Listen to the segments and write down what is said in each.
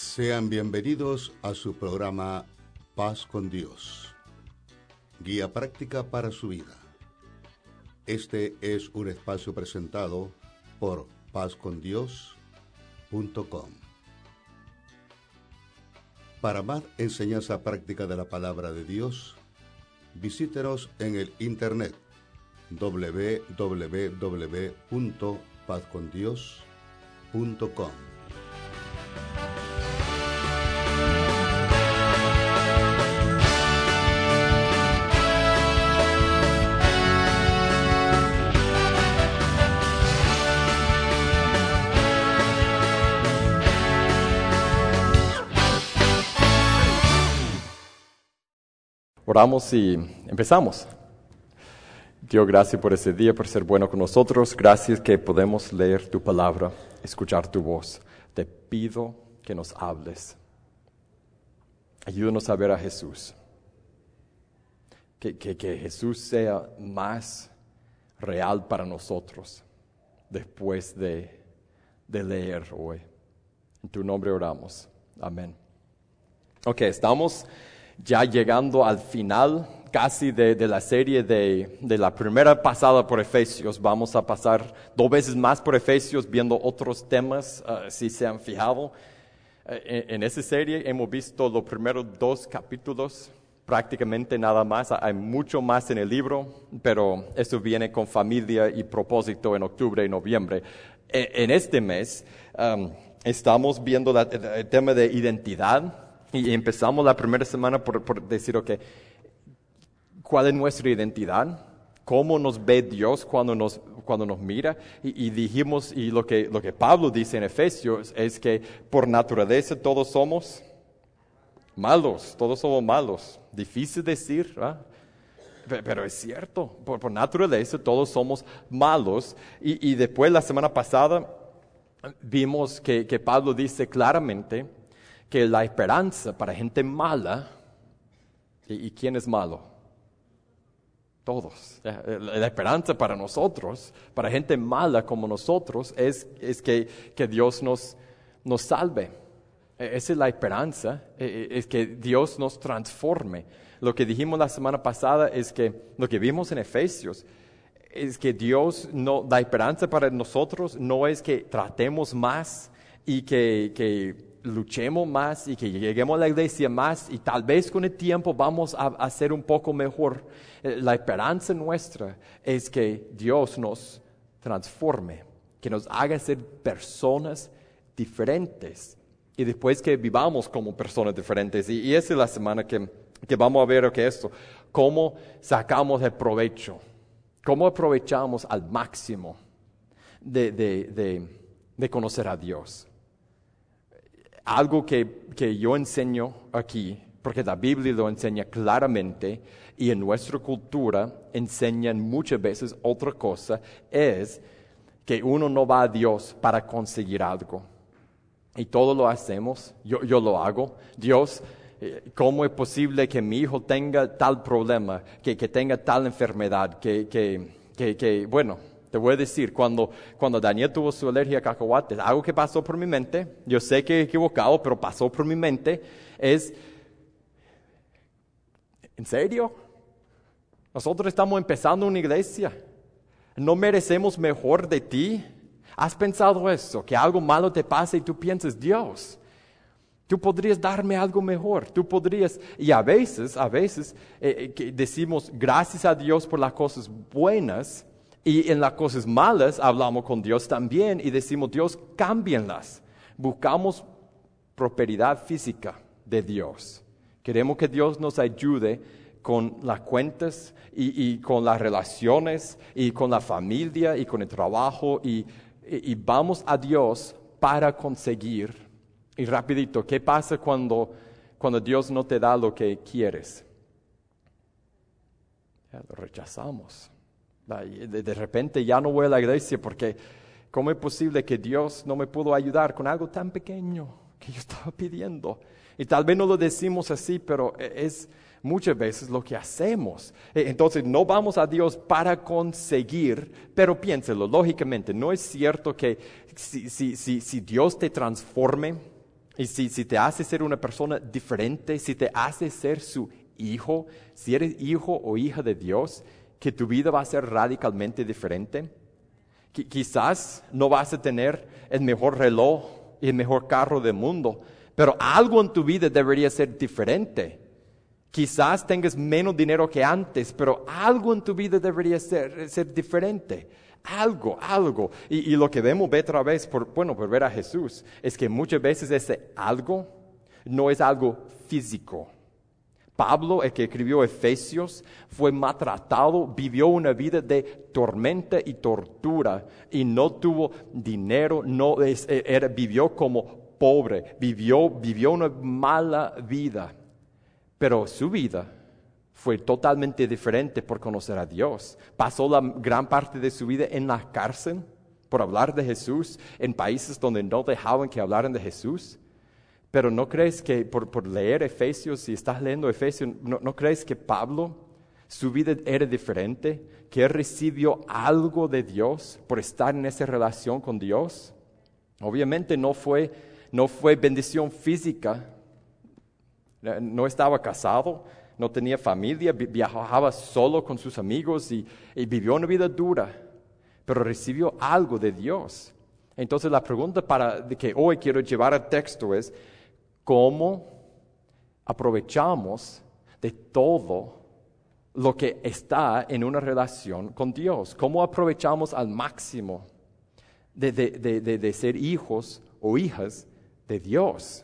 Sean bienvenidos a su programa Paz con Dios, guía práctica para su vida. Este es un espacio presentado por pazcondios.com. Para más enseñanza práctica de la palabra de Dios, visítenos en el internet www.pazcondios.com. Oramos y empezamos. Dios, gracias por ese día, por ser bueno con nosotros. Gracias que podemos leer tu palabra, escuchar tu voz. Te pido que nos hables. Ayúdanos a ver a Jesús. Que Jesús sea más real para nosotros después de leer hoy. En tu nombre oramos. Amén. Ok, estamos ya llegando al final casi de la serie de la primera pasada por Efesios. Vamos a pasar 2 veces más por Efesios viendo otros temas, si se han fijado. En esa serie hemos visto los primeros 2 capítulos, prácticamente nada más. Hay mucho más en el libro, pero eso viene con familia y propósito en octubre y noviembre. En este mes estamos viendo el tema de identidad. Y empezamos la primera semana por decir, ¿cuál es nuestra identidad? ¿Cómo nos ve Dios cuando nos mira? Y dijimos, y lo que Pablo dice en Efesios es que por naturaleza todos somos malos. Difícil decir, ¿verdad? Pero es cierto, por naturaleza todos somos malos. Y después la semana pasada vimos que Pablo dice claramente que la esperanza para gente mala, ¿y quién es malo? Todos. La esperanza para nosotros, para gente mala como nosotros, es que Dios nos salve. Esa es la esperanza, es que Dios nos transforme. Lo que dijimos la semana pasada es que lo que vimos en Efesios es que la esperanza para nosotros no es que tratemos más y que luchemos más y que lleguemos a la iglesia más y tal vez con el tiempo vamos a ser un poco mejor. La esperanza nuestra es que Dios nos transforme, que nos haga ser personas diferentes y después que vivamos como personas diferentes. Y esa es la semana que vamos a ver esto, cómo sacamos el provecho, cómo aprovechamos al máximo de conocer a Dios. Algo que yo enseño aquí, porque la Biblia lo enseña claramente y en nuestra cultura enseñan muchas veces otra cosa, es que uno no va a Dios para conseguir algo. Y todo lo hacemos, yo lo hago. Dios, ¿cómo es posible que mi hijo tenga tal problema, que tenga tal enfermedad, bueno, te voy a decir, cuando Daniel tuvo su alergia a cacahuates, algo que pasó por mi mente, yo sé que he equivocado, pero pasó por mi mente, es, ¿en serio? Nosotros estamos empezando una iglesia, ¿no merecemos mejor de ti? ¿Has pensado eso? Que algo malo te pasa y tú piensas, Dios, tú podrías darme algo mejor, tú podrías, y a veces que decimos gracias a Dios por las cosas buenas, y en las cosas malas hablamos con Dios también y decimos, Dios, cámbienlas. Buscamos prosperidad física de Dios. Queremos que Dios nos ayude con las cuentas y con las relaciones y con la familia y con el trabajo y vamos a Dios para conseguir. Y rapidito, ¿qué pasa cuando Dios no te da lo que quieres? Lo rechazamos. De repente ya no voy a la iglesia porque ¿cómo es posible que Dios no me pudo ayudar con algo tan pequeño que yo estaba pidiendo? Y tal vez no lo decimos así, pero es muchas veces lo que hacemos. Entonces no vamos a Dios para conseguir, pero piénselo, lógicamente, ¿no es cierto que si Dios te transforme Y si te hace ser una persona diferente, si te hace ser su hijo, si eres hijo o hija de Dios, que tu vida va a ser radicalmente diferente. Quizás no vas a tener el mejor reloj y el mejor carro del mundo, pero algo en tu vida debería ser diferente. Quizás tengas menos dinero que antes, pero algo en tu vida debería ser diferente. Algo. Y lo que vemos otra vez por ver a Jesús es que muchas veces ese algo no es algo físico. Pablo, el que escribió Efesios, fue maltratado, vivió una vida de tormenta y tortura y no tuvo dinero, vivió como pobre, vivió una mala vida. Pero su vida fue totalmente diferente por conocer a Dios. Pasó la gran parte de su vida en la cárcel por hablar de Jesús, en países donde no dejaban que hablaran de Jesús. Pero ¿no crees que por leer Efesios, si estás leyendo Efesios, ¿no crees que Pablo, su vida era diferente? ¿Que él recibió algo de Dios por estar en esa relación con Dios? Obviamente no fue bendición física. No estaba casado, no tenía familia, viajaba solo con sus amigos y vivió una vida dura, pero recibió algo de Dios. Entonces la pregunta de que hoy quiero llevar al texto es, ¿cómo aprovechamos de todo lo que está en una relación con Dios? ¿Cómo aprovechamos al máximo de ser hijos o hijas de Dios?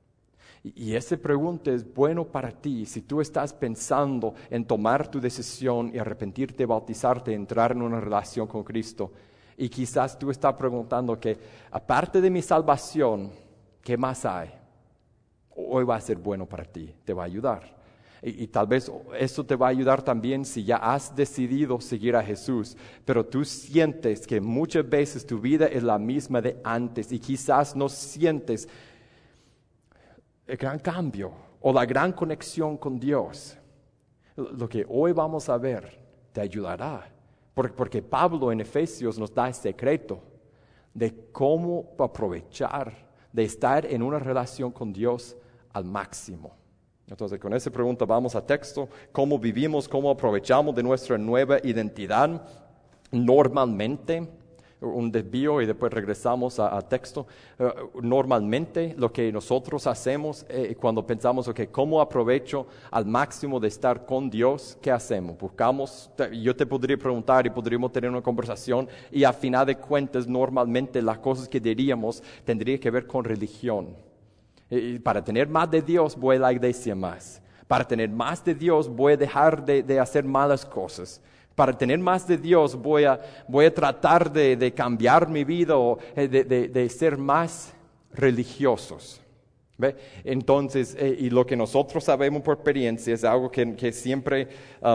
Y esa pregunta es bueno para ti si tú estás pensando en tomar tu decisión y arrepentirte, bautizarte, entrar en una relación con Cristo. Y quizás tú estás preguntando que aparte de mi salvación, ¿qué más hay? Hoy va a ser bueno para ti, te va a ayudar. Y tal vez eso te va a ayudar también si ya has decidido seguir a Jesús, pero tú sientes que muchas veces tu vida es la misma de antes y quizás no sientes el gran cambio o la gran conexión con Dios. Lo que hoy vamos a ver te ayudará, porque Pablo en Efesios nos da el secreto de cómo aprovechar, de estar en una relación con Dios al máximo. Entonces, con esa pregunta vamos a texto. ¿Cómo vivimos, cómo aprovechamos de nuestra nueva identidad? Normalmente, un desvío y después regresamos a texto. Normalmente lo que nosotros hacemos cuando pensamos, ¿cómo aprovecho al máximo de estar con Dios? ¿Qué hacemos? Yo te podría preguntar y podríamos tener una conversación y a final de cuentas normalmente las cosas que diríamos tendría que ver con religión. Y para tener más de Dios voy a la iglesia más. Para tener más de Dios voy a dejar de hacer malas cosas. Para tener más de Dios voy a tratar de cambiar mi vida o de ser más religiosos. ¿Ve? Entonces, y lo que nosotros sabemos por experiencia es algo que siempre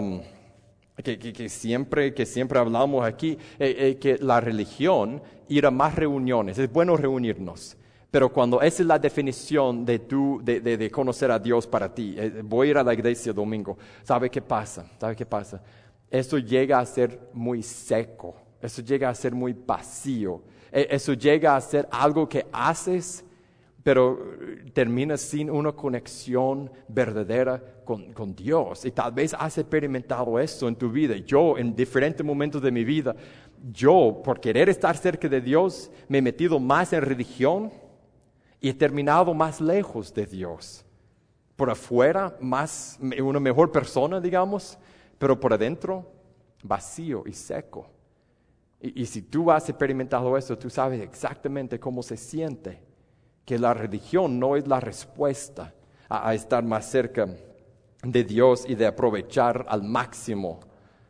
hablamos aquí, que la religión, ir a más reuniones, es bueno reunirnos. Pero cuando esa es la definición de conocer a Dios para ti, voy a ir a la iglesia domingo, ¿sabe qué pasa? Eso llega a ser muy seco, eso llega a ser muy vacío, eso llega a ser algo que haces, pero terminas sin una conexión verdadera con Dios. Y tal vez has experimentado eso en tu vida. Yo, en diferentes momentos de mi vida, por querer estar cerca de Dios, me he metido más en religión y he terminado más lejos de Dios. Por afuera, una mejor persona, digamos, pero por adentro, vacío y seco. Y si tú has experimentado eso, tú sabes exactamente cómo se siente. Que la religión no es la respuesta a estar más cerca de Dios y de aprovechar al máximo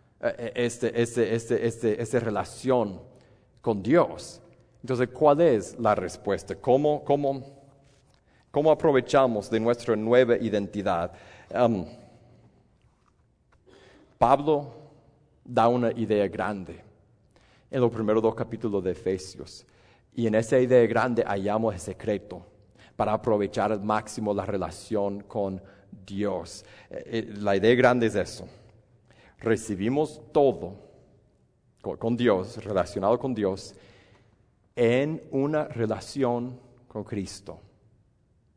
esta relación con Dios. Entonces, ¿cuál es la respuesta? ¿Cómo aprovechamos de nuestra nueva identidad? Pablo da una idea grande en los primeros 2 capítulos de Efesios. Y en esa idea grande hallamos el secreto para aprovechar al máximo la relación con Dios. La idea grande es eso. Recibimos todo con Dios, relacionado con Dios, en una relación con Cristo.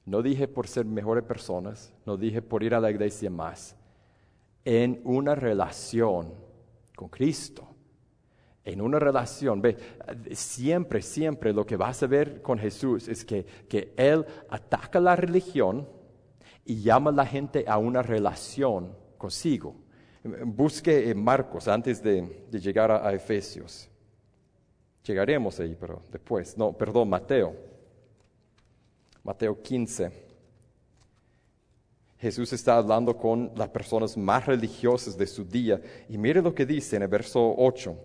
No dije por ser mejores personas, no dije por ir a la iglesia más. En una relación con Cristo. En una relación, ve, siempre lo que vas a ver con Jesús es que Él ataca la religión y llama a la gente a una relación consigo. Busque en Marcos antes de llegar a Efesios. Llegaremos ahí, pero después. No, perdón, Mateo. Mateo 15. Jesús está hablando con las personas más religiosas de su día. Y mire lo que dice en el verso 8.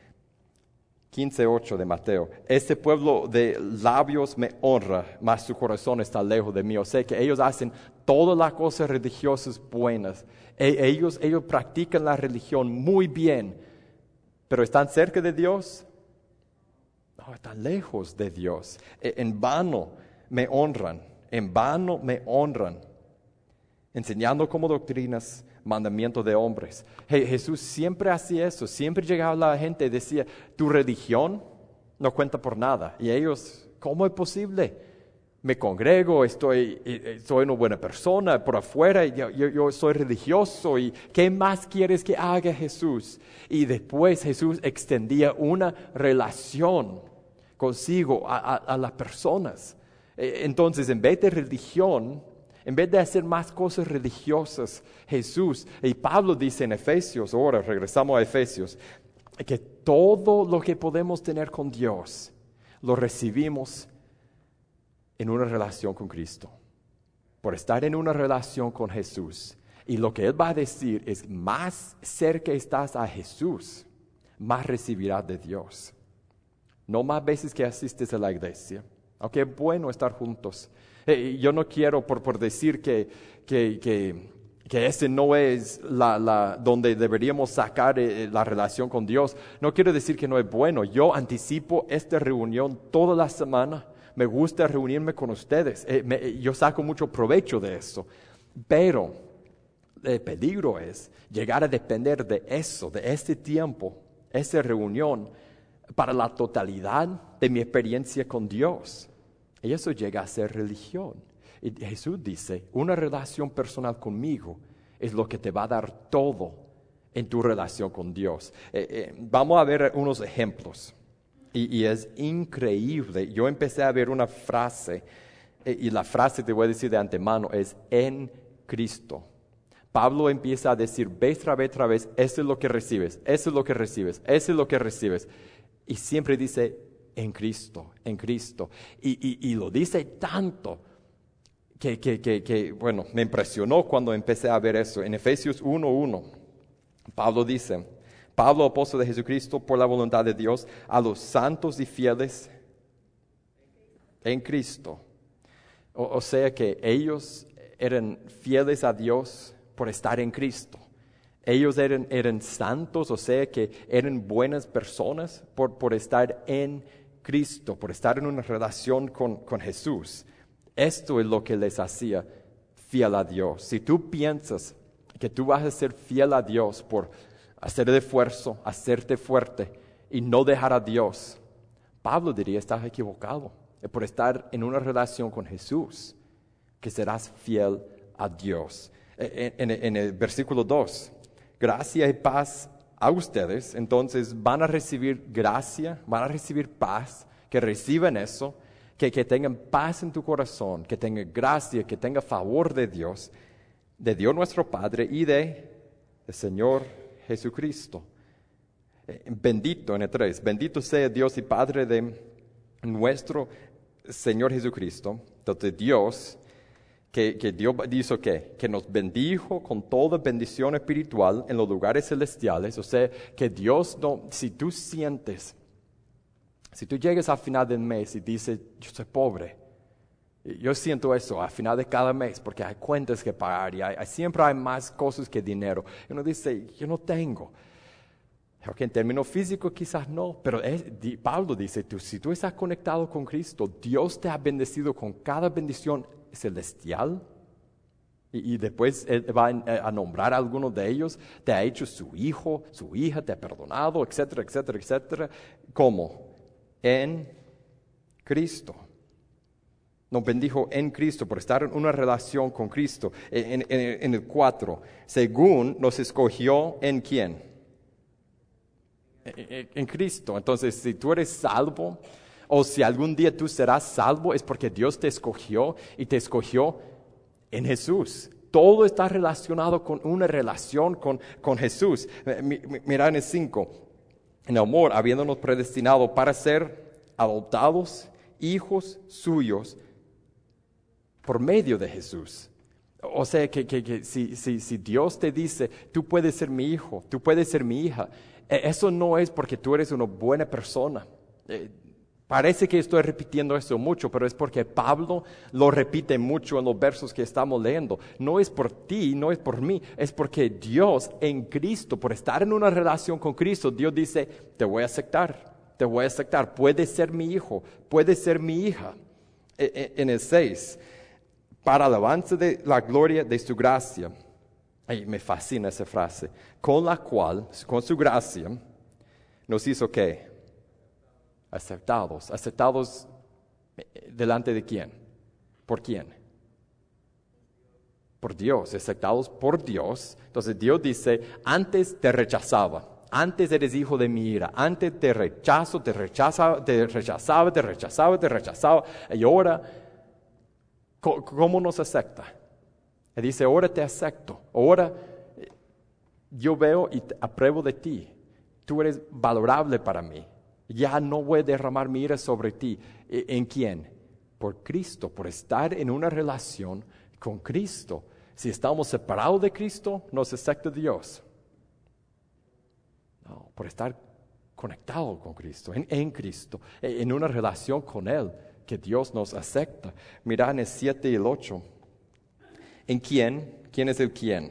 15:8 de Mateo. Este pueblo de labios me honra, mas su corazón está lejos de mí. O sea que ellos hacen todas las cosas religiosas buenas. Ellos practican la religión muy bien, pero ¿están cerca de Dios? No, están lejos de Dios. En vano me honran, enseñando como doctrinas mandamientos de hombres. Jesús siempre hacía eso, siempre llegaba a la gente y decía, tu religión no cuenta por nada. Y ellos, ¿cómo es posible? Me congrego, soy una buena persona, por afuera yo soy religioso, y ¿qué más quieres que haga Jesús? Y después Jesús extendía una relación consigo a las personas. Entonces, en vez de religión, en vez de hacer más cosas religiosas, Jesús, y Pablo dice en Efesios, ahora regresamos a Efesios, que todo lo que podemos tener con Dios, lo recibimos en una relación con Cristo, por estar en una relación con Jesús. Y lo que Él va a decir es, más cerca estás a Jesús, más recibirás de Dios. No más veces que asistes a la iglesia, aunque es bueno estar juntos. Yo no quiero por decir que ese no es donde deberíamos sacar la relación con Dios. No quiero decir que no es bueno. Yo anticipo esta reunión toda la semana. Me gusta reunirme con ustedes. Yo saco mucho provecho de eso. Pero el peligro es llegar a depender de eso, de este tiempo, esa reunión, para la totalidad de mi experiencia con Dios. Y eso llega a ser religión. Y Jesús dice, una relación personal conmigo es lo que te va a dar todo en tu relación con Dios. Vamos a ver unos ejemplos. Y es increíble. Yo empecé a ver una frase, y la frase te voy a decir de antemano, es en Cristo. Pablo empieza a decir vez tras vez, eso es lo que recibes, eso es lo que recibes, eso es lo que recibes. Y siempre dice, en Cristo. Y lo dice tanto que bueno, me impresionó cuando empecé a ver eso. En Efesios 1:1, Pablo dice, Pablo, apóstol de Jesucristo, por la voluntad de Dios, a los santos y fieles en Cristo. O sea que ellos eran fieles a Dios por estar en Cristo. Ellos eran santos, o sea que eran buenas personas por estar en Cristo, por estar en una relación con Jesús. Esto es lo que les hacía fiel a Dios. Si tú piensas que tú vas a ser fiel a Dios por hacer el esfuerzo, hacerte fuerte y no dejar a Dios, Pablo diría, estás equivocado. Es por estar en una relación con Jesús que serás fiel a Dios. En el versículo 2, gracia y paz a ustedes. Entonces van a recibir gracia, van a recibir paz, que reciban eso, que tengan paz en tu corazón, que tengan gracia, que tengan favor de Dios nuestro Padre y del Señor Jesucristo. Bendito, en el 3, bendito sea Dios y Padre de nuestro Señor Jesucristo. Entonces Dios, que Dios dice que nos bendijo con toda bendición espiritual en los lugares celestiales. O sea, que Dios no, si tú llegas al final del mes y dices, yo soy pobre, yo siento eso al final de cada mes porque hay cuentas que pagar y siempre hay más cosas que dinero. Y uno dice, yo no tengo. Porque en términos físicos quizás no, pero Pablo dice, si tú estás conectado con Cristo, Dios te ha bendecido con cada bendición celestial. Y después Él va a nombrar a algunos de ellos, te ha hecho su hijo, su hija, te ha perdonado, etcétera, etcétera, etcétera. ¿Cómo? En Cristo. Nos bendijo en Cristo por estar en una relación con Cristo. En el 4, según nos escogió en ¿quién? En Cristo. Entonces, si tú eres salvo, o si algún día tú serás salvo, es porque Dios te escogió y te escogió en Jesús. Todo está relacionado con una relación con Jesús. Mira en el 5, en amor, habiéndonos predestinado para ser adoptados, hijos suyos, por medio de Jesús. O sea, que si Dios te dice, tú puedes ser mi hijo, tú puedes ser mi hija, eso no es porque tú eres una buena persona. Parece que estoy repitiendo esto mucho, pero es porque Pablo lo repite mucho en los versos que estamos leyendo. No es por ti, no es por mí, es porque Dios en Cristo, por estar en una relación con Cristo, Dios dice, te voy a aceptar, puedes ser mi hijo, puedes ser mi hija. En el 6, para alabanza de la gloria de su gracia. Ay, me fascina esa frase. Con la cual, con su gracia, nos hizo ¿qué? Aceptados. ¿Aceptados delante de quién? ¿Por quién? Por Dios. Aceptados por Dios. Entonces Dios dice, antes te rechazaba. Antes eres hijo de mi ira. Antes te rechazaba. Y ahora, ¿cómo nos acepta? Él dice, ahora te acepto. Ahora yo veo y apruebo de ti. Tú eres valorable para mí. Ya no voy a derramar mi ira sobre ti. ¿En quién? Por Cristo, por estar en una relación con Cristo. Si estamos separados de Cristo, nos acepta Dios. No, por estar conectado con Cristo, en Cristo, en una relación con Él, que Dios nos acepta. Mira en el 7 y el 8. ¿En quién? ¿Quién es el quién?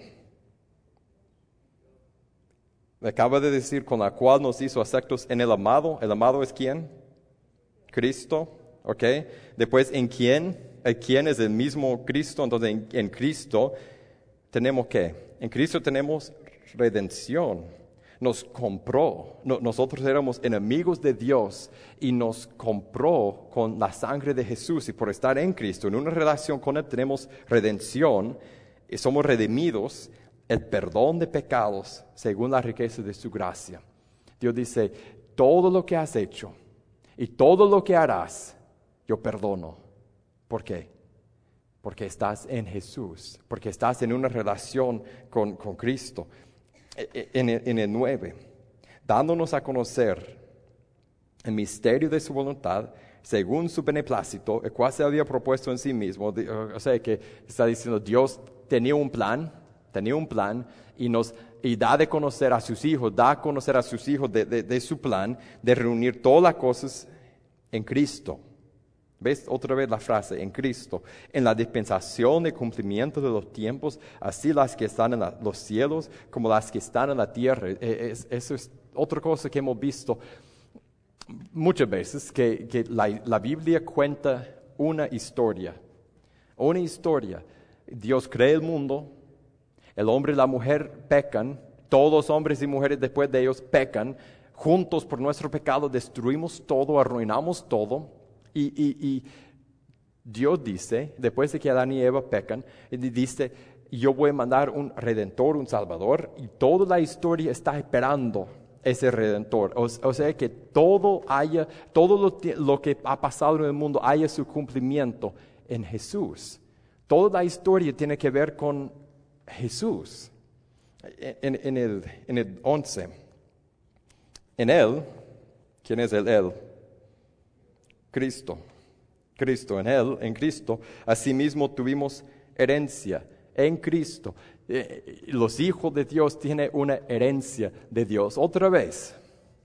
Acaba de decir, con la cual nos hizo aceptos en el amado. ¿El amado es quién? Cristo. ¿Ok? Después, ¿en quién? ¿El quién es el mismo Cristo? Entonces, en Cristo tenemos ¿qué? En Cristo tenemos redención. Nos compró. Nosotros éramos enemigos de Dios y nos compró con la sangre de Jesús. Y por estar en Cristo, en una relación con Él, tenemos redención y somos redimidos, el perdón de pecados según la riqueza de su gracia. Dios dice, todo lo que has hecho y todo lo que harás, yo perdono. ¿Por qué? Porque estás en Jesús, porque estás en una relación con Cristo. En el 9, dándonos a conocer el misterio de su voluntad, según su beneplácito, el cual se había propuesto en sí mismo. O sea, que está diciendo, Dios tenía un plan y da a conocer a sus hijos de su plan, de reunir todas las cosas en Cristo. ¿Ves? Otra vez la frase, en Cristo, en la dispensación de cumplimiento de los tiempos, así las que están en los cielos como las que están en la tierra. Eso es otra cosa que hemos visto muchas veces, que la Biblia cuenta una historia. Dios crea el mundo, el hombre y la mujer pecan, todos los hombres y mujeres después de ellos pecan, juntos por nuestro pecado destruimos todo, arruinamos todo. Y Dios dice, después de que Adán y Eva pecan, dice, yo voy a mandar un redentor, un salvador, y toda la historia está esperando ese redentor. O sea que todo lo que ha pasado en el mundo haya su cumplimiento en Jesús. Toda la historia tiene que ver con Jesús. En el 11, en Él, ¿quién es el Él? Cristo, en Cristo, asimismo tuvimos herencia en Cristo. Los hijos de Dios tienen una herencia de Dios. Otra vez,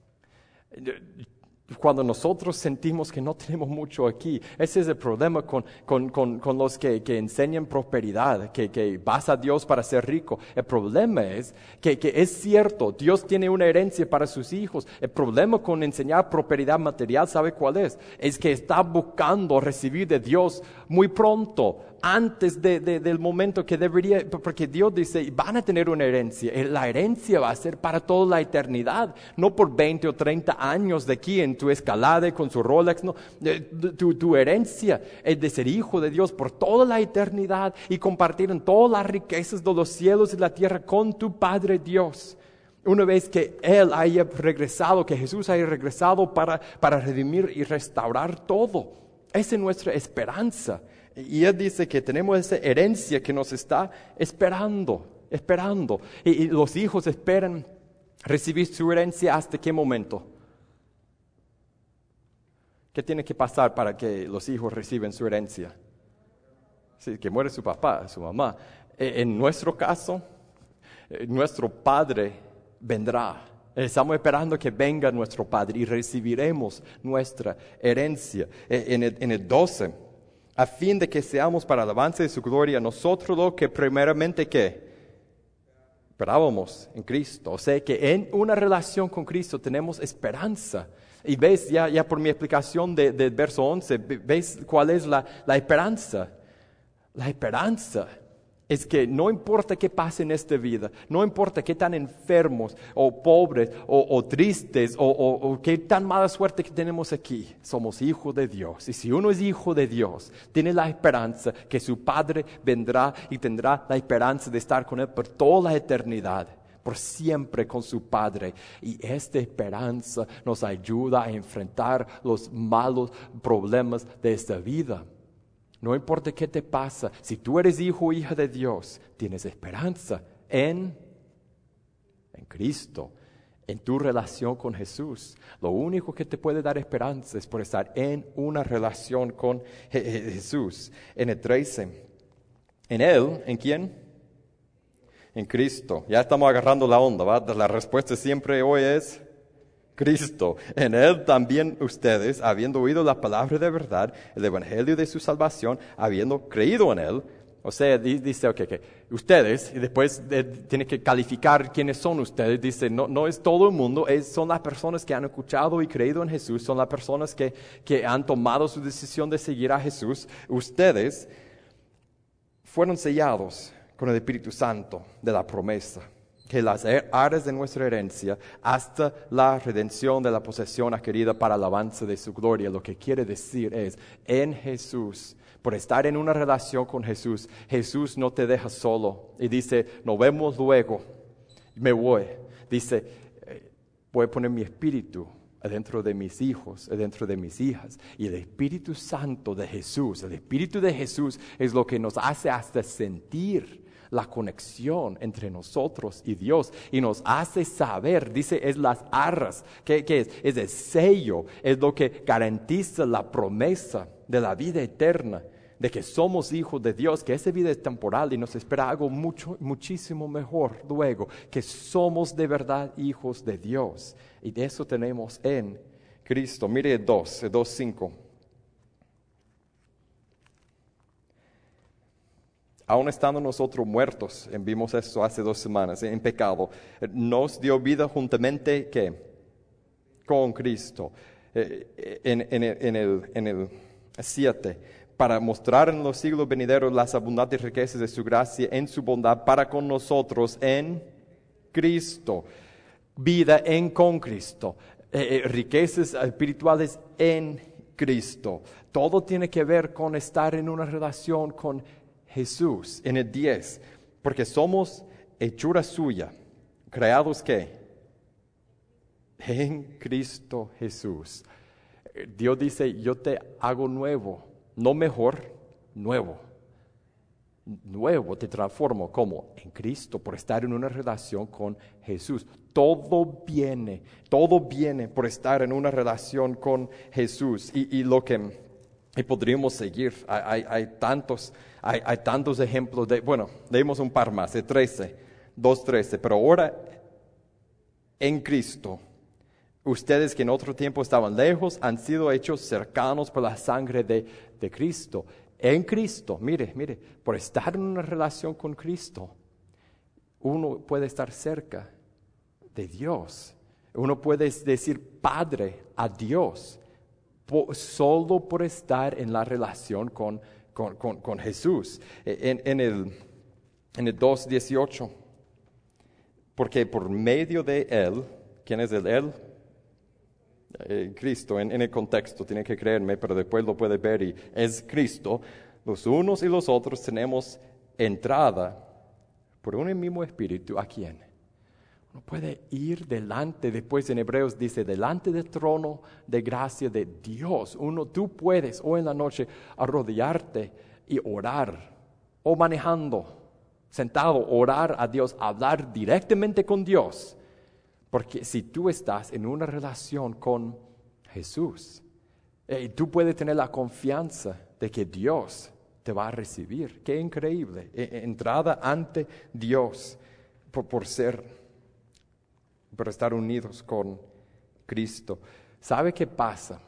cuando nosotros sentimos que no tenemos mucho aquí, ese es el problema con los que enseñan prosperidad, que vas a Dios para ser rico. El problema es que es cierto, Dios tiene una herencia para sus hijos. El problema con enseñar prosperidad material, ¿sabe cuál es? Es que está buscando recibir de Dios muy pronto, antes del momento que debería, porque Dios dice, van a tener una herencia. La herencia va a ser para toda la eternidad, no por 20 o 30 años de aquí en tu escalade con su Rolex. No, tu herencia es de ser hijo de Dios por toda la eternidad y compartir en todas las riquezas de los cielos y la tierra con tu Padre Dios. Una vez que Él haya regresado, que Jesús haya regresado para redimir y restaurar todo. Esa es nuestra esperanza. Y Él dice que tenemos esa herencia que nos está esperando. Y los hijos esperan recibir su herencia ¿hasta qué momento? ¿Qué tiene que pasar para que los hijos reciban su herencia? Sí, que muere su papá, su mamá. En nuestro caso, nuestro Padre vendrá. Estamos esperando que venga nuestro Padre y recibiremos nuestra herencia. En el 12, a fin de que seamos para alabanza de su gloria, nosotros lo que primeramente ¿qué? Esperábamos en Cristo. O sea que en una relación con Cristo tenemos esperanza. Y ves, ya por mi explicación del verso 11, ves cuál es la esperanza. La esperanza es que no importa qué pase en esta vida, no importa qué tan enfermos o pobres o tristes o qué tan mala suerte que tenemos aquí, somos hijos de Dios. Y si uno es hijo de Dios, tiene la esperanza que su Padre vendrá y tendrá la esperanza de estar con Él por toda la eternidad, por siempre con su Padre. Y esta esperanza nos ayuda a enfrentar los malos problemas de esta vida. No importa qué te pasa, si tú eres hijo o hija de Dios, tienes esperanza en Cristo, en tu relación con Jesús. Lo único que te puede dar esperanza es por estar en una relación con Jesús. En el 13, en Él, ¿en quién? En Cristo. Ya estamos agarrando la onda, ¿va? La respuesta siempre hoy es Cristo. En Él también ustedes, habiendo oído la palabra de verdad, el evangelio de su salvación, habiendo creído en Él. O sea, dice, okay, ustedes, y después tiene que calificar quiénes son ustedes. Dice, no es todo el mundo, son las personas que han escuchado y creído en Jesús, son las personas que han tomado su decisión de seguir a Jesús. Ustedes fueron sellados con el Espíritu Santo de la promesa, que las áreas de nuestra herencia hasta la redención de la posesión adquirida para alabanza de su gloria. Lo que quiere decir es, en Jesús, por estar en una relación con Jesús, Jesús no te deja solo y dice, nos vemos luego, me voy. Dice, voy a poner mi espíritu adentro de mis hijos, adentro de mis hijas. Y el Espíritu Santo de Jesús, el Espíritu de Jesús es lo que nos hace hasta sentir la conexión entre nosotros y Dios, y nos hace saber, dice, es las arras. ¿Qué es? Es el sello, es lo que garantiza la promesa de la vida eterna, de que somos hijos de Dios, que esa vida es temporal y nos espera algo muchísimo mejor luego, que somos de verdad hijos de Dios, y de eso tenemos en Cristo. Mire el 2:5. Aún estando nosotros muertos, vimos esto hace 2 semanas, en pecado, nos dio vida juntamente ¿qué? Con Cristo. En el 7, para mostrar en los siglos venideros las abundantes riquezas de su gracia en su bondad para con nosotros en Cristo. Vida con Cristo. Riquezas espirituales en Cristo. Todo tiene que ver con estar en una relación con Jesús. En el 10, porque somos hechura suya, creados ¿qué? En Cristo Jesús. Dios dice, yo te hago nuevo, no mejor, nuevo. Nuevo, te transformo, ¿cómo? En Cristo, por estar en una relación con Jesús. Todo viene por estar en una relación con Jesús. Y lo que y podríamos seguir, hay tantos ejemplos leímos un par más, 2:13, pero ahora en Cristo, ustedes que en otro tiempo estaban lejos, han sido hechos cercanos por la sangre de Cristo. En Cristo, mire, por estar en una relación con Cristo, uno puede estar cerca de Dios. Uno puede decir Padre a Dios, solo por estar en la relación con con Jesús. En el 2:18, porque por medio de Él, ¿quién es el Él? Cristo, en el contexto, tiene que creerme, pero después lo puede ver y es Cristo. Los unos y los otros tenemos entrada por un mismo espíritu. ¿A quién? Uno puede ir delante, después en Hebreos dice, delante del trono de gracia de Dios. Tú puedes hoy en la noche arrodillarte y orar, o manejando, sentado, orar a Dios, hablar directamente con Dios. Porque si tú estás en una relación con Jesús, tú puedes tener la confianza de que Dios te va a recibir. Qué increíble. Entrada ante Dios por estar unidos con Cristo. ¿Sabe qué pasa?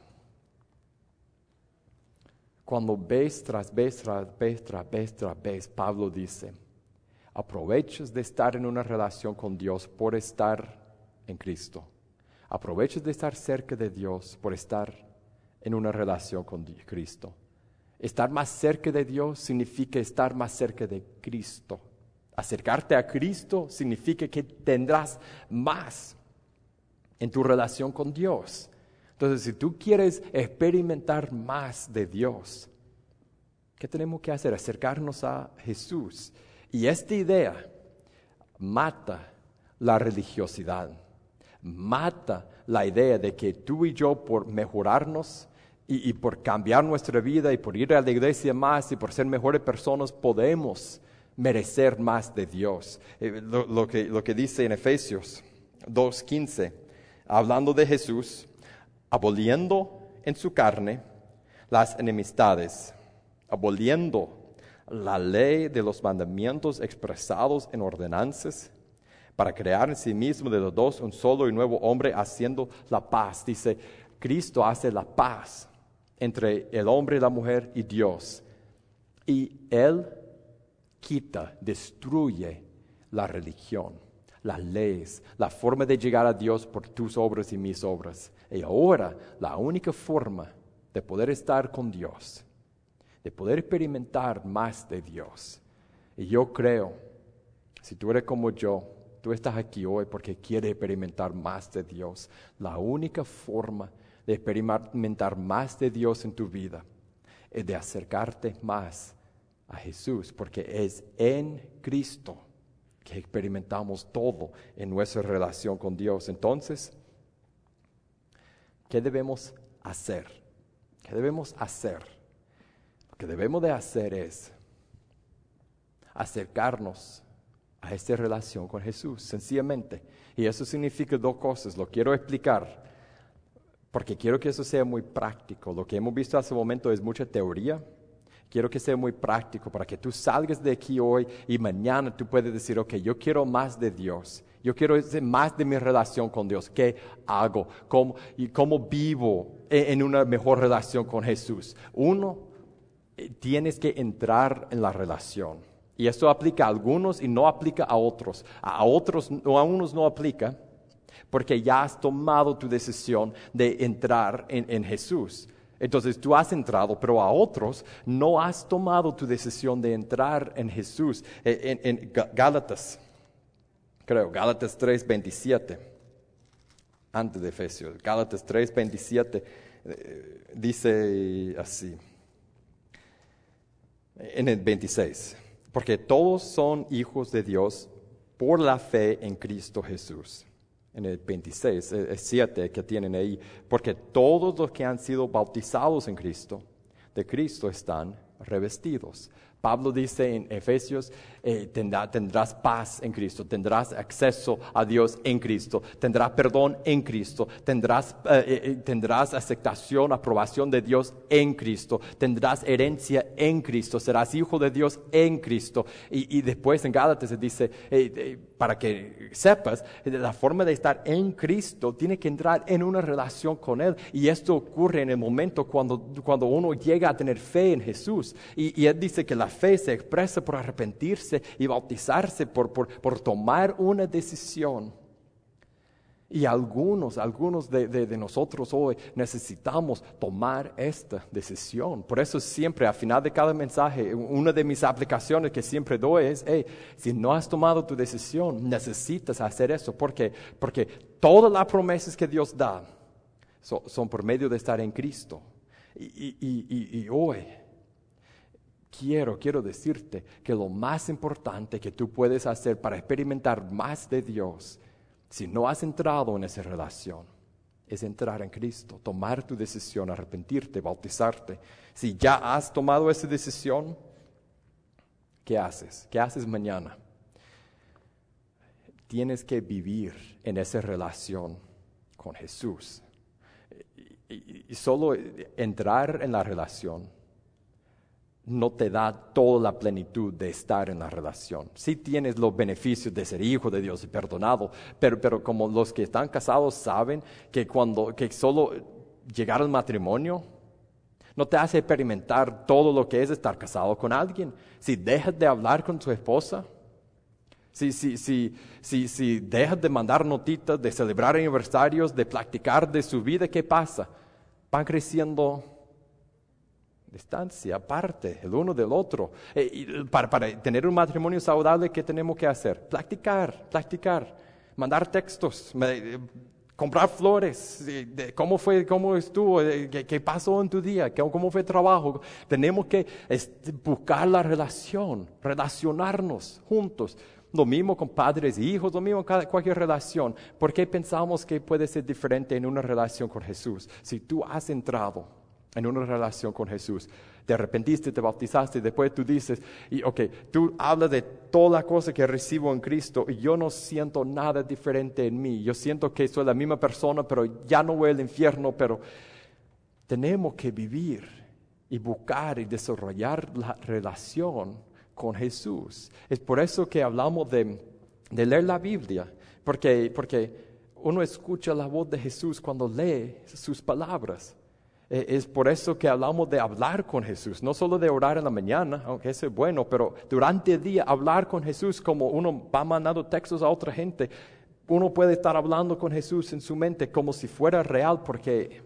Cuando vez tras vez, Pablo dice, aprovechas de estar en una relación con Dios por estar en Cristo. Aprovechas de estar cerca de Dios por estar en una relación con Cristo. Estar más cerca de Dios significa estar más cerca de Cristo. Acercarte a Cristo significa que tendrás más en tu relación con Dios. Entonces, si tú quieres experimentar más de Dios, ¿qué tenemos que hacer? Acercarnos a Jesús. Y esta idea mata la religiosidad. Mata la idea de que tú y yo por mejorarnos y por cambiar nuestra vida y por ir a la iglesia más y por ser mejores personas podemos merecer más de Dios. Lo que dice en Efesios 2:15, hablando de Jesús, aboliendo en su carne las enemistades, aboliendo la ley de los mandamientos expresados en ordenanzas, para crear en sí mismo de los dos un solo y nuevo hombre, haciendo la paz. Dice, Cristo hace la paz entre el hombre y la mujer y Dios. Y Él destruye la religión, las leyes, la forma de llegar a Dios por tus obras y mis obras. Y ahora la única forma de poder estar con Dios, de poder experimentar más de Dios. Y yo creo, si tú eres como yo, tú estás aquí hoy porque quieres experimentar más de Dios. La única forma de experimentar más de Dios en tu vida es de acercarte más a Jesús, porque es en Cristo que experimentamos todo en nuestra relación con Dios. Entonces, ¿qué debemos hacer? ¿Qué debemos hacer? Lo que debemos de hacer es acercarnos a esta relación con Jesús, sencillamente. Y eso significa dos cosas. Lo quiero explicar, porque quiero que eso sea muy práctico. Lo que hemos visto hace un momento es mucha teoría. Quiero que sea muy práctico para que tú salgas de aquí hoy y mañana tú puedes decir, ok, yo quiero más de Dios. Yo quiero más de mi relación con Dios. ¿Qué hago? ¿Cómo vivo en una mejor relación con Jesús? Uno, tienes que entrar en la relación. Y esto aplica a algunos y no aplica a otros. A unos no aplica porque ya has tomado tu decisión de entrar en Jesús. Entonces tú has entrado, pero a otros no has tomado tu decisión de entrar en Jesús. En Gálatas 3:27, antes de Efesios, Gálatas 3:27 dice así, en el 26. Porque todos son hijos de Dios por la fe en Cristo Jesús. En el 26, el 7 que tienen ahí. Porque todos los que han sido bautizados en Cristo, de Cristo están revestidos. Pablo dice en Efesios, tendrás paz en Cristo, tendrás acceso a Dios en Cristo, tendrás perdón en Cristo, tendrás aceptación, aprobación de Dios en Cristo, tendrás herencia en Cristo, serás hijo de Dios en Cristo. Y después en Gálatas se dice, para que sepas, la forma de estar en Cristo tiene que entrar en una relación con Él. Y esto ocurre en el momento cuando uno llega a tener fe en Jesús. Y Él dice que la fe se expresa por arrepentirse y bautizarse, por tomar una decisión. Y algunos de nosotros hoy necesitamos tomar esta decisión. Por eso siempre al final de cada mensaje, una de mis aplicaciones que siempre doy es, si no has tomado tu decisión, necesitas hacer eso. Porque todas las promesas que Dios da son por medio de estar en Cristo. Y hoy quiero decirte que lo más importante que tú puedes hacer para experimentar más de Dios, si no has entrado en esa relación, es entrar en Cristo, tomar tu decisión, arrepentirte, bautizarte. Si ya has tomado esa decisión, ¿qué haces? ¿Qué haces mañana? Tienes que vivir en esa relación con Jesús. Y solo entrar en la relación no te da toda la plenitud de estar en la relación. Sí tienes los beneficios de ser hijo de Dios y perdonado, pero como los que están casados saben que solo llegar al matrimonio no te hace experimentar todo lo que es estar casado con alguien. Si dejas de hablar con tu esposa, si dejas de mandar notitas, de celebrar aniversarios, de platicar de su vida, ¿qué pasa? Van creciendo distancia, aparte, el uno del otro. Para tener un matrimonio saludable, ¿qué tenemos que hacer? Platicar, mandar textos, comprar flores, cómo estuvo, qué pasó en tu día, cómo fue el trabajo. Tenemos que buscar la relacionarnos juntos. Lo mismo con padres y hijos, lo mismo con cualquier relación. ¿Por qué pensamos que puede ser diferente en una relación con Jesús? Si tú has entrado en una relación con Jesús, te arrepentiste, te bautizaste, y después tú dices, tú hablas de toda la cosa que recibo en Cristo y yo no siento nada diferente en mí. Yo siento que soy la misma persona, pero ya no voy al infierno. Pero tenemos que vivir y buscar y desarrollar la relación con Jesús. Es por eso que hablamos de leer la Biblia, porque uno escucha la voz de Jesús cuando lee sus palabras. Es por eso que hablamos de hablar con Jesús, no solo de orar en la mañana, aunque eso es bueno, pero durante el día hablar con Jesús, como uno va mandando textos a otra gente, uno puede estar hablando con Jesús en su mente como si fuera real, porque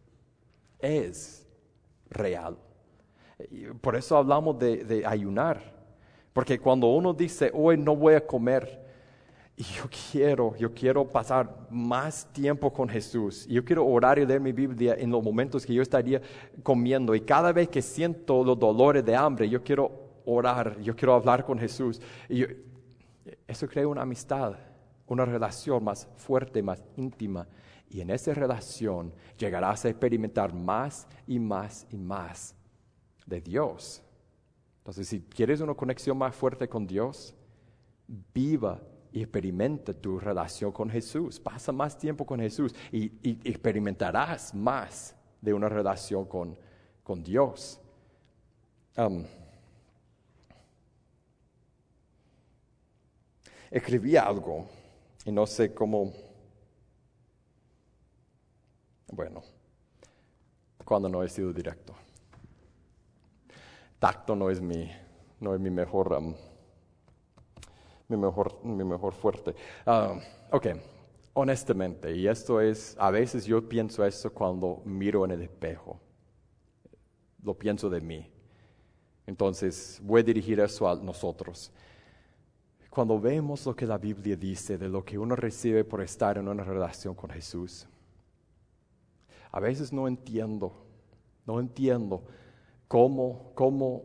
es real. Por eso hablamos de ayunar, porque cuando uno dice, hoy no voy a comer, y yo quiero pasar más tiempo con Jesús. Yo quiero orar y leer mi Biblia en los momentos que yo estaría comiendo. Y cada vez que siento los dolores de hambre, yo quiero orar, yo quiero hablar con Jesús. Eso crea una amistad, una relación más fuerte, más íntima. Y en esa relación llegarás a experimentar más y más y más de Dios. Entonces, si quieres una conexión más fuerte con Dios, viva y experimenta tu relación con Jesús. Pasa más tiempo con Jesús y experimentarás más de una relación con Dios. Escribí algo y no sé cómo. Bueno, cuando no he sido directo. Tacto no es mi mejor. Mi mejor fuerte. Honestamente, y esto es, a veces yo pienso eso cuando miro en el espejo. Lo pienso de mí. Entonces, voy a dirigir eso a nosotros. Cuando vemos lo que la Biblia dice de lo que uno recibe por estar en una relación con Jesús, a veces no entiendo cómo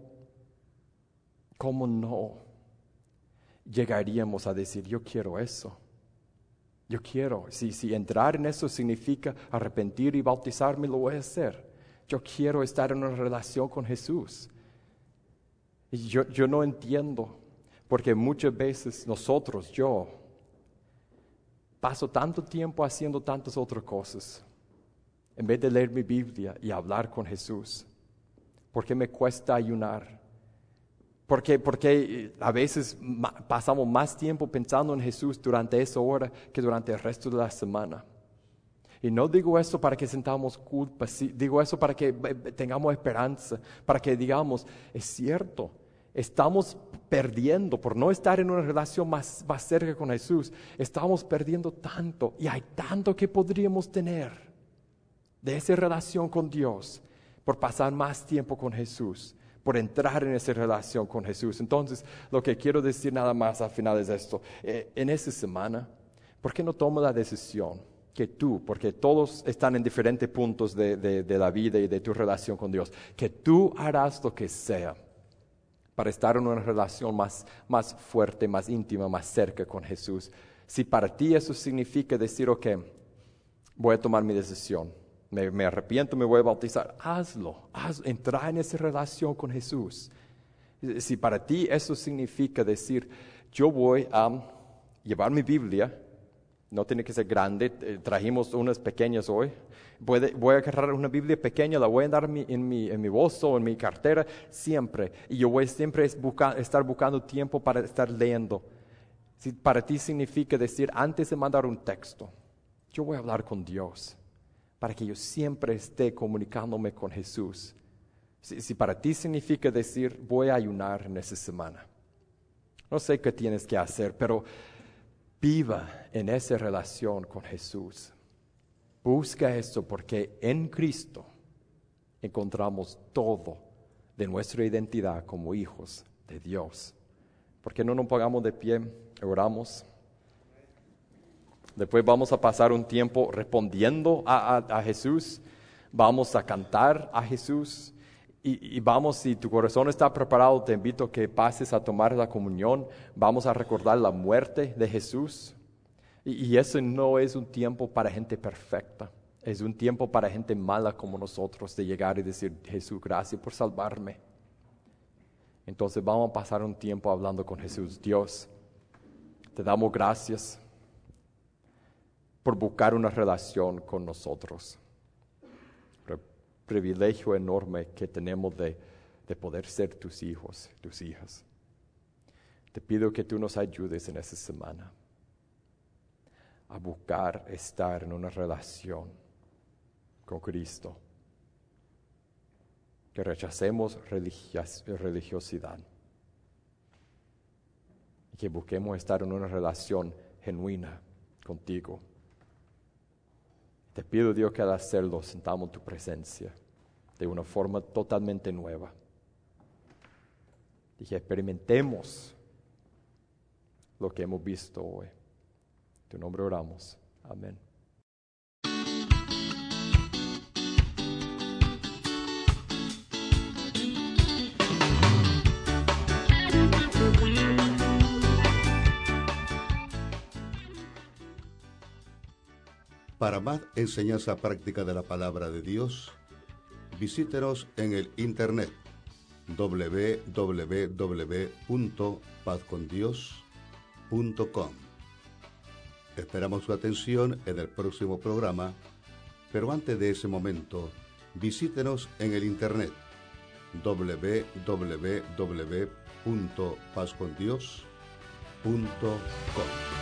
no llegaríamos a decir, yo quiero eso. Yo quiero. Si entrar en eso significa arrepentir y bautizarme, lo voy a hacer. Yo quiero estar en una relación con Jesús. Y yo no entiendo, porque muchas veces yo paso tanto tiempo haciendo tantas otras cosas, en vez de leer mi Biblia y hablar con Jesús. ¿Por qué me cuesta ayunar? Porque a veces pasamos más tiempo pensando en Jesús durante esa hora que durante el resto de la semana. Y no digo eso para que sintamos culpa, sí, digo eso para que tengamos esperanza, para que digamos, es cierto, estamos perdiendo, por no estar en una relación más cerca con Jesús, estamos perdiendo tanto y hay tanto que podríamos tener de esa relación con Dios por pasar más tiempo con Jesús, por entrar en esa relación con Jesús. Entonces, lo que quiero decir nada más al final es esto. En esta semana, ¿por qué no tomas la decisión que tú, porque todos están en diferentes puntos de la vida y de tu relación con Dios, que tú harás lo que sea para estar en una relación más fuerte, más íntima, más cerca con Jesús? Si para ti eso significa decir, ok, voy a tomar mi decisión, me arrepiento, me voy a bautizar, hazlo, entra en esa relación con Jesús. Si para ti eso significa decir, yo voy a llevar mi Biblia, no tiene que ser grande, trajimos unas pequeñas hoy, voy a agarrar una Biblia pequeña, la voy a andar en mi bolso, en mi cartera, siempre. Y yo voy siempre estar buscando tiempo para estar leyendo. Si para ti significa decir, antes de mandar un texto, yo voy a hablar con Dios, para que yo siempre esté comunicándome con Jesús. Si para ti significa decir, voy a ayunar en esa semana. No sé qué tienes que hacer, pero viva en esa relación con Jesús. Busca esto, porque en Cristo encontramos todo de nuestra identidad como hijos de Dios. ¿Por qué no nos pongamos de pie? Oramos. Después vamos a pasar un tiempo respondiendo a Jesús. Vamos a cantar a Jesús. Y vamos, si tu corazón está preparado, te invito a que pases a tomar la comunión. Vamos a recordar la muerte de Jesús. Y eso no es un tiempo para gente perfecta. Es un tiempo para gente mala como nosotros, de llegar y decir, Jesús, gracias por salvarme. Entonces vamos a pasar un tiempo hablando con Jesús. Dios, te damos gracias por buscar una relación con nosotros. El privilegio enorme que tenemos de poder ser tus hijos, tus hijas. Te pido que tú nos ayudes en esta semana a buscar estar en una relación con Cristo. Que rechacemos religiosidad. Y que busquemos estar en una relación genuina contigo. Te pido, Dios, que al hacerlo sentamos tu presencia de una forma totalmente nueva. Y que experimentemos lo que hemos visto hoy. En tu nombre oramos. Amén. Para más enseñanza práctica de la palabra de Dios, visítenos en el internet www.pazcondios.com. Esperamos su atención en el próximo programa, pero antes de ese momento, visítenos en el internet www.pazcondios.com.